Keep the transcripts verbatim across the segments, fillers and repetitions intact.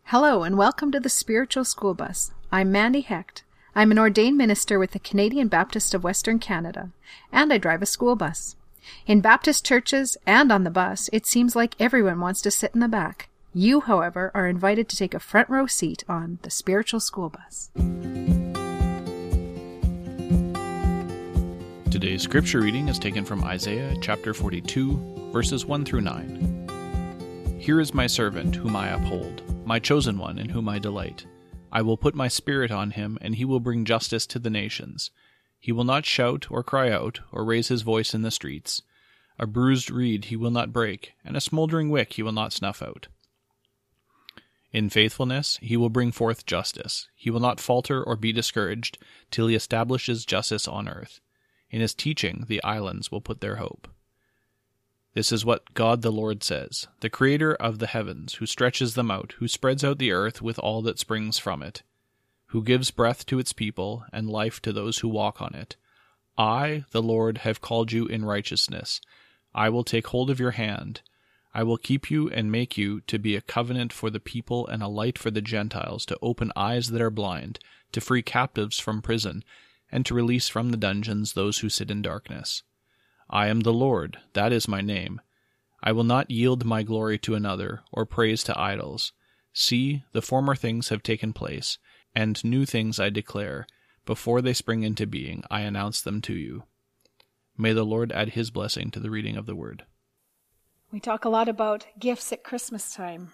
Hello and welcome to the Spiritual School Bus. I'm Mandy Hecht. I'm an ordained minister with the Canadian Baptist of Western Canada, and I drive a school bus. In Baptist churches and on the bus, it seems like everyone wants to sit in the back. You, however, are invited to take a front row seat on the Spiritual School Bus. Today's scripture reading is taken from Isaiah chapter forty-two, verses one through nine. Here is my servant, whom I uphold, my chosen one, in whom I delight. I will put my spirit on him, and he will bring justice to the nations. He will not shout or cry out, or raise his voice in the streets. A bruised reed he will not break, and a smoldering wick he will not snuff out. In faithfulness he will bring forth justice. He will not falter or be discouraged, till he establishes justice on earth. In his teaching the islands will put their hope. This is what God the Lord says, the Creator of the heavens, who stretches them out, who spreads out the earth with all that springs from it, who gives breath to its people and life to those who walk on it. I, the Lord, have called you in righteousness. I will take hold of your hand. I will keep you and make you to be a covenant for the people and a light for the Gentiles, to open eyes that are blind, to free captives from prison, and to release from the dungeons those who sit in darkness. I am the Lord, that is my name. I will not yield my glory to another, or praise to idols. See, the former things have taken place, and new things I declare. Before they spring into being, I announce them to you. May the Lord add his blessing to the reading of the word. We talk a lot about gifts at Christmas time.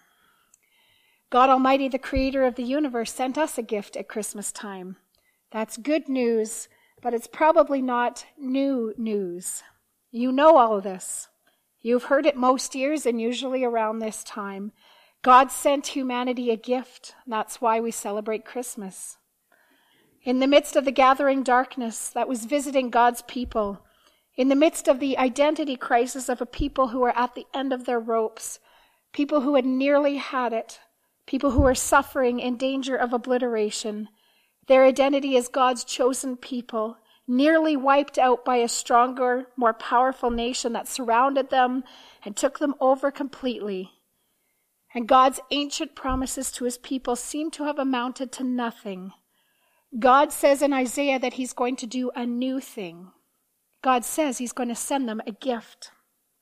God Almighty, the creator of the universe, sent us a gift at Christmas time. That's good news, but it's probably not new news. You know all of this. You've heard it most years and usually around this time. God sent humanity a gift. That's why we celebrate Christmas. In the midst of the gathering darkness that was visiting God's people, in the midst of the identity crisis of a people who were at the end of their ropes, people who had nearly had it, people who were suffering in danger of obliteration, their identity as God's chosen people, nearly wiped out by a stronger, more powerful nation that surrounded them and took them over completely. And God's ancient promises to his people seem to have amounted to nothing. God says in Isaiah that he's going to do a new thing. God says he's going to send them a gift.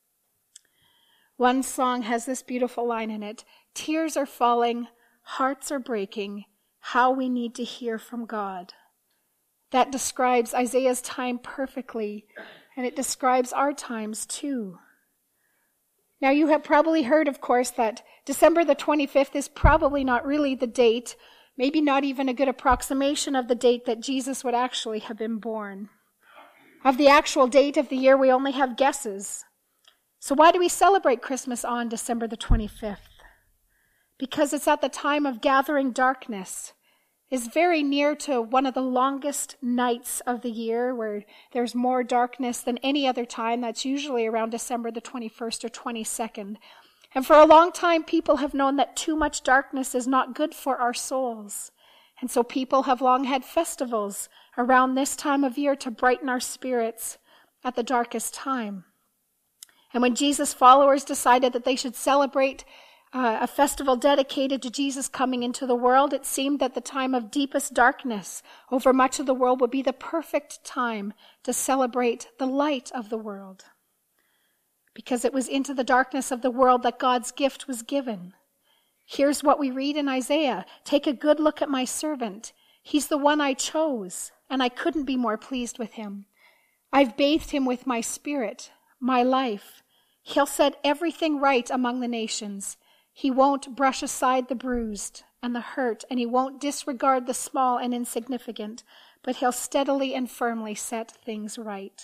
One song has this beautiful line in it: tears are falling, hearts are breaking, how we need to hear from God. That describes Isaiah's time perfectly, and it describes our times too. Now, you have probably heard, of course, that December the twenty-fifth is probably not really the date, maybe not even a good approximation of the date that Jesus would actually have been born. Of the actual date of the year, we only have guesses. So why do we celebrate Christmas on December the twenty-fifth? Because it's at the time of gathering darkness. Is very near to one of the longest nights of the year, where there's more darkness than any other time. That's usually around December the twenty-first or twenty-second. And for a long time, people have known that too much darkness is not good for our souls. And so people have long had festivals around this time of year to brighten our spirits at the darkest time. And when Jesus' followers decided that they should celebrate Uh, a festival dedicated to Jesus coming into the world, it seemed that the time of deepest darkness over much of the world would be the perfect time to celebrate the light of the world. Because it was into the darkness of the world that God's gift was given. Here's what we read in Isaiah: take a good look at my servant. He's the one I chose, and I couldn't be more pleased with him. I've bathed him with my spirit, my life. He'll set everything right among the nations. He won't brush aside the bruised and the hurt, and he won't disregard the small and insignificant, but he'll steadily and firmly set things right.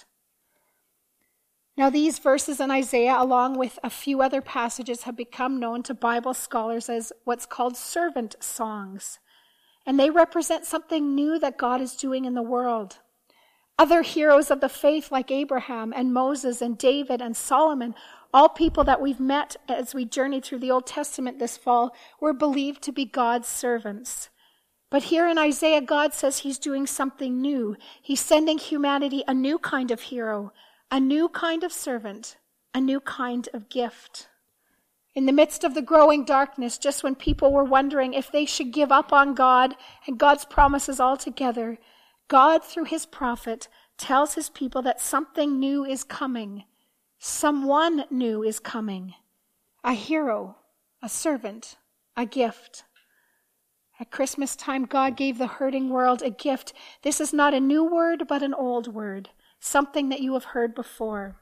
Now, these verses in Isaiah, along with a few other passages, have become known to Bible scholars as what's called servant songs. And they represent something new that God is doing in the world. Other heroes of the faith like Abraham and Moses and David and Solomon, all people that we've met as we journeyed through the Old Testament this fall, were believed to be God's servants. But here in Isaiah, God says he's doing something new. He's sending humanity a new kind of hero, a new kind of servant, a new kind of gift. In the midst of the growing darkness, just when people were wondering if they should give up on God and God's promises altogether, God, through his prophet, tells his people that something new is coming. Someone new is coming. A hero, a servant, a gift. At Christmas time, God gave the hurting world a gift. This is not a new word, but an old word, something that you have heard before.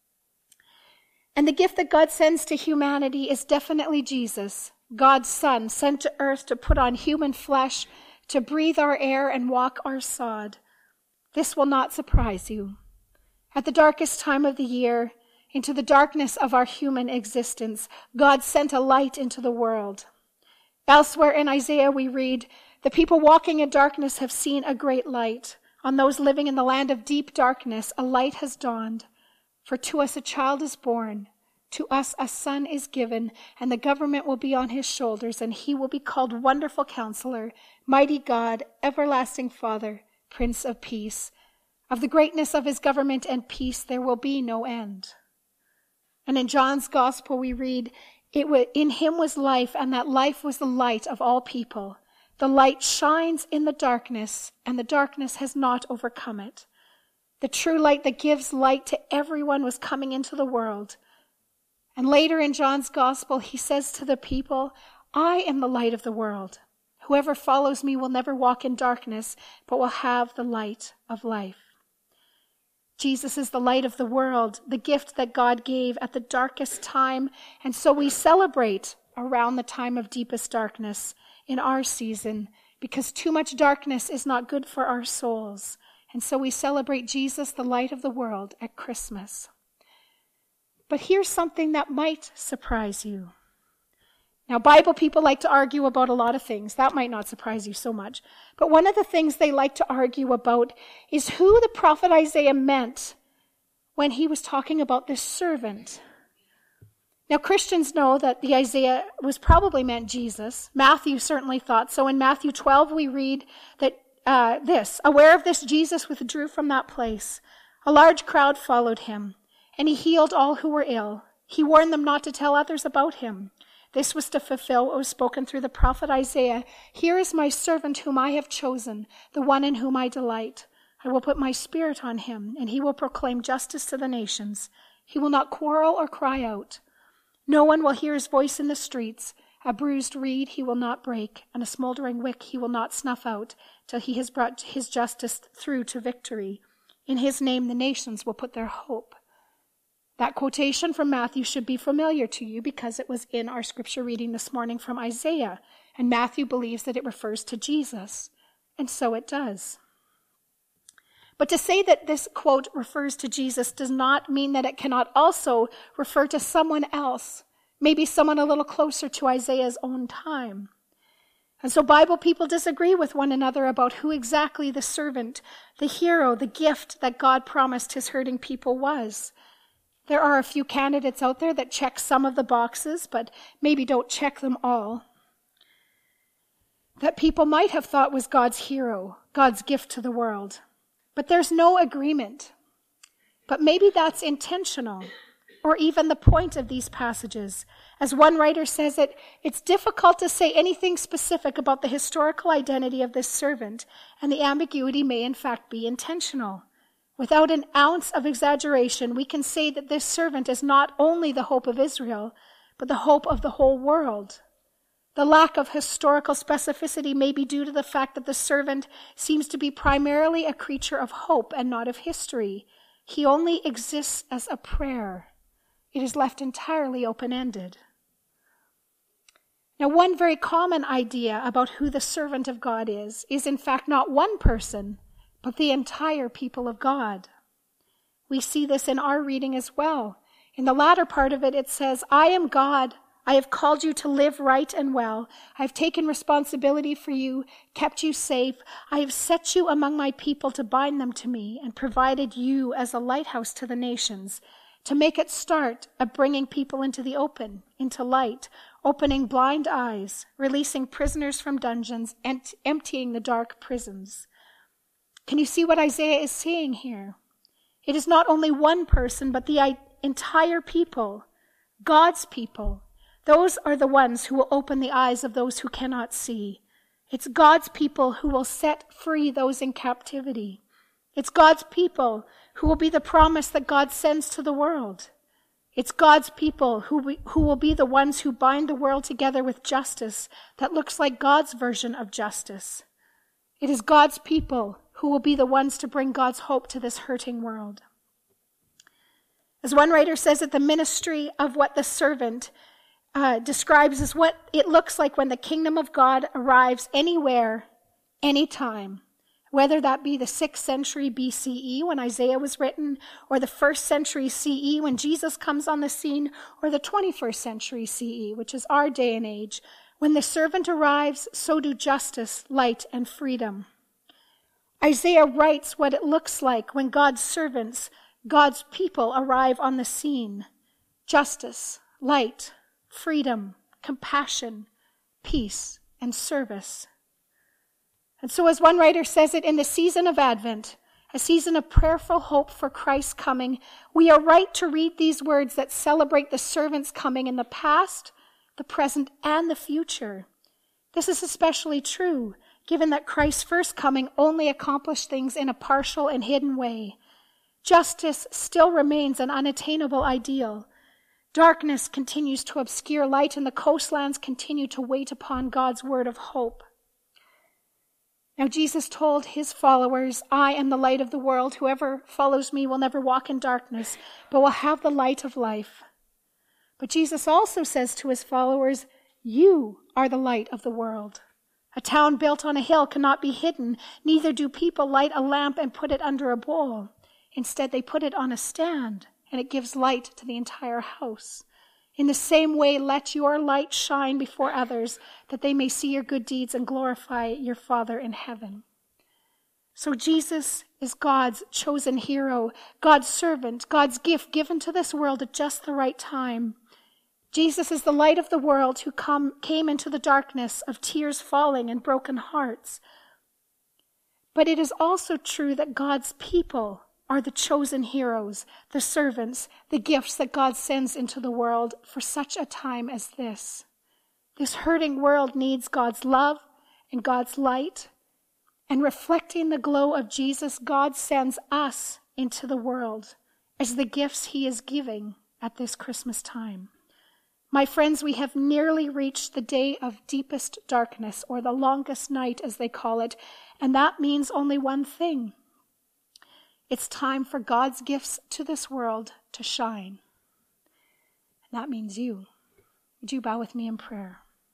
And the gift that God sends to humanity is definitely Jesus, God's Son, sent to earth to put on human flesh, to breathe our air and walk our sod. This will not surprise you. At the darkest time of the year, into the darkness of our human existence, God sent a light into the world. Elsewhere in Isaiah we read, "The people walking in darkness have seen a great light. On those living in the land of deep darkness, a light has dawned. For to us a child is born, to us a son is given, and the government will be on his shoulders, and he will be called Wonderful Counselor, Mighty God, Everlasting Father, Prince of Peace. Of the greatness of his government and peace there will be no end." And in John's Gospel we read, "It was, in him was life, and that life was the light of all people. The light shines in the darkness, and the darkness has not overcome it." The true light that gives light to everyone was coming into the world. And later in John's Gospel, he says to the people, "I am the light of the world. Whoever follows me will never walk in darkness, but will have the light of life." Jesus is the light of the world, the gift that God gave at the darkest time. And so we celebrate around the time of deepest darkness in our season, because too much darkness is not good for our souls. And so we celebrate Jesus, the light of the world, at Christmas. But here's something that might surprise you. Now, Bible people like to argue about a lot of things. That might not surprise you so much. But one of the things they like to argue about is who the prophet Isaiah meant when he was talking about this servant. Now, Christians know that the Isaiah was probably meant Jesus. Matthew certainly thought so. In Matthew twelve, we read that Uh, this, "Aware of this, Jesus withdrew from that place. A large crowd followed him, and he healed all who were ill. He warned them not to tell others about him. This was to fulfill what was spoken through the prophet Isaiah. 'Here is my servant whom I have chosen, the one in whom I delight. I will put my spirit on him, and he will proclaim justice to the nations. He will not quarrel or cry out. No one will hear his voice in the streets. A bruised reed he will not break, and a smoldering wick he will not snuff out, till he has brought his justice through to victory. In his name the nations will put their hope.'" That quotation from Matthew should be familiar to you because it was in our scripture reading this morning from Isaiah, and Matthew believes that it refers to Jesus, and so it does. But to say that this quote refers to Jesus does not mean that it cannot also refer to someone else, maybe someone a little closer to Isaiah's own time. And so Bible people disagree with one another about who exactly the servant, the hero, the gift that God promised his hurting people was. There are a few candidates out there that check some of the boxes, but maybe don't check them all. That people might have thought was God's hero, God's gift to the world. But there's no agreement. But maybe that's intentional, or even the point of these passages. As one writer says it, it's difficult to say anything specific about the historical identity of this servant, and the ambiguity may in fact be intentional. Without an ounce of exaggeration, we can say that this servant is not only the hope of Israel, but the hope of the whole world. The lack of historical specificity may be due to the fact that the servant seems to be primarily a creature of hope and not of history. He only exists as a prayer. It is left entirely open-ended. Now, one very common idea about who the servant of God is, is in fact not one person, but the entire people of God. We see this in our reading as well. In the latter part of it, it says, "I am God. I have called you to live right and well. I have taken responsibility for you, kept you safe. I have set you among my people to bind them to me, and provided you as a lighthouse to the nations, to make it start at bringing people into the open, into light, opening blind eyes, releasing prisoners from dungeons, and emptying the dark prisons." Can you see what Isaiah is saying here? It is not only one person, but the entire people, God's people, Those are the ones who will open the eyes of those who cannot see. It's God's people who will set free those in captivity. It's God's people who will be the promise that God sends to the world. It's God's people who, we, who will be the ones who bind the world together with justice that looks like God's version of justice. It is God's people who will be the ones to bring God's hope to this hurting world. As one writer says it, the ministry of what the servant uh, describes as what it looks like when the kingdom of God arrives anywhere, anytime. Whether that be the sixth century B C E when Isaiah was written, or the first century C E when Jesus comes on the scene, or the twenty-first century C E, which is our day and age. When the servant arrives, so do justice, light, and freedom. Isaiah writes what it looks like when God's servants, God's people arrive on the scene. Justice, light, freedom, compassion, peace, and service. And so as one writer says it, in the season of Advent, a season of prayerful hope for Christ's coming, we are right to read these words that celebrate the servant's coming in the past, the present, and the future. This is especially true, given that Christ's first coming only accomplished things in a partial and hidden way. Justice still remains an unattainable ideal. Darkness continues to obscure light, and the coastlands continue to wait upon God's word of hope. Now Jesus told his followers, I am the light of the world. Whoever follows me will never walk in darkness, but will have the light of life. But Jesus also says to his followers, you are the light of the world. A town built on a hill cannot be hidden, neither do people light a lamp and put it under a bowl. Instead, they put it on a stand, and it gives light to the entire house. In the same way, let your light shine before others, that they may see your good deeds and glorify your Father in heaven. So Jesus is God's chosen hero, God's servant, God's gift given to this world at just the right time. Jesus is the light of the world who come, came into the darkness of tears falling and broken hearts. But it is also true that God's people are the chosen heroes, the servants, the gifts that God sends into the world for such a time as this. This hurting world needs God's love and God's light. And reflecting the glow of Jesus, God sends us into the world as the gifts he is giving at this Christmas time. My friends, we have nearly reached the day of deepest darkness, or the longest night as they call it, and that means only one thing. It's time for God's gifts to this world to shine. And that means you. Would you bow with me in prayer?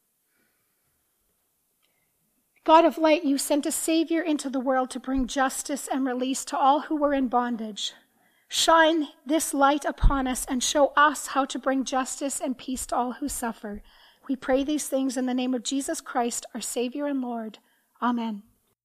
God of light, you sent a Savior into the world to bring justice and release to all who were in bondage. Shine this light upon us and show us how to bring justice and peace to all who suffer. We pray these things in the name of Jesus Christ, our Savior and Lord. Amen.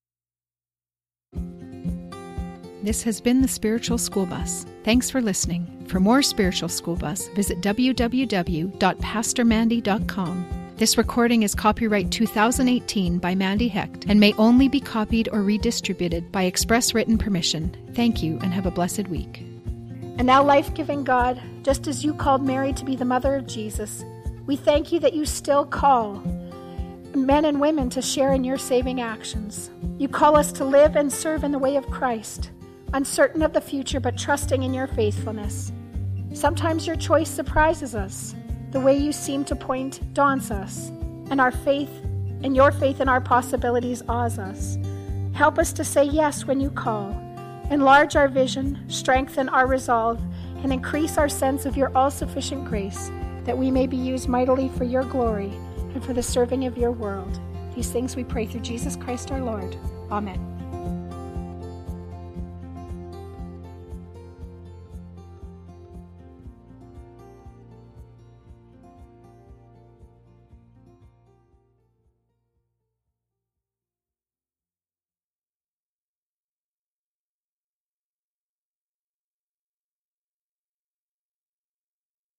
This has been the Spiritual School Bus. Thanks for listening. For more Spiritual School Bus, visit w w w dot pastor mandy dot com. This recording is copyright two thousand eighteen by Mandy Hecht and may only be copied or redistributed by express written permission. Thank you and have a blessed week. And now, life-giving God, just as you called Mary to be the mother of Jesus, we thank you that you still call men and women to share in your saving actions. You call us to live and serve in the way of Christ, uncertain of the future but trusting in your faithfulness. Sometimes your choice surprises us. The way you seem to point daunts us, and our faith and your faith in our possibilities awes us. Help us to say yes when you call. Enlarge our vision, strengthen our resolve, and increase our sense of your all-sufficient grace, that we may be used mightily for your glory and for the serving of your world. These things we pray through Jesus Christ our Lord. Amen.